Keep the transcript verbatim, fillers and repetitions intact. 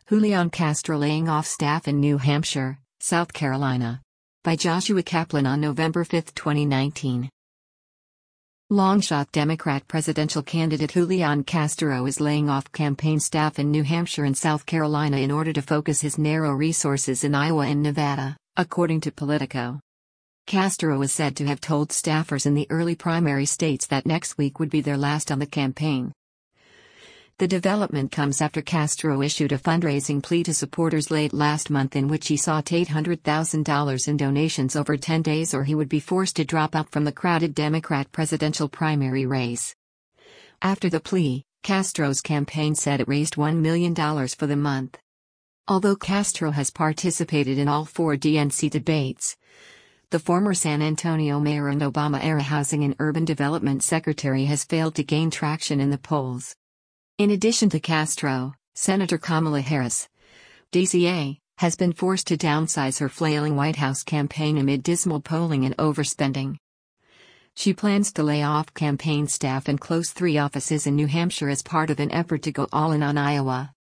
Julian Castro laying off staff in New Hampshire, South Carolina. By Joshua Kaplan on November fifth, twenty nineteen. Longshot Democrat presidential candidate Julian Castro is laying off campaign staff in New Hampshire and South Carolina in order to focus his narrow resources in Iowa and Nevada, according to Politico. Castro is said to have told staffers in the early primary states that next week would be their last on the campaign. The development comes after Castro issued a fundraising plea to supporters late last month in which he sought eight hundred thousand dollars in donations over ten days or he would be forced to drop out from the crowded Democrat presidential primary race. After the plea, Castro's campaign said it raised one million dollars for the month. Although Castro has participated in all four D N C debates, the former San Antonio mayor and Obama-era Housing and Urban Development Secretary has failed to gain traction in the polls. In addition to Castro, Senator Kamala Harris, D C A, has been forced to downsize her flailing White House campaign amid dismal polling and overspending. She plans to lay off campaign staff and close three offices in New Hampshire as part of an effort to go all in on Iowa.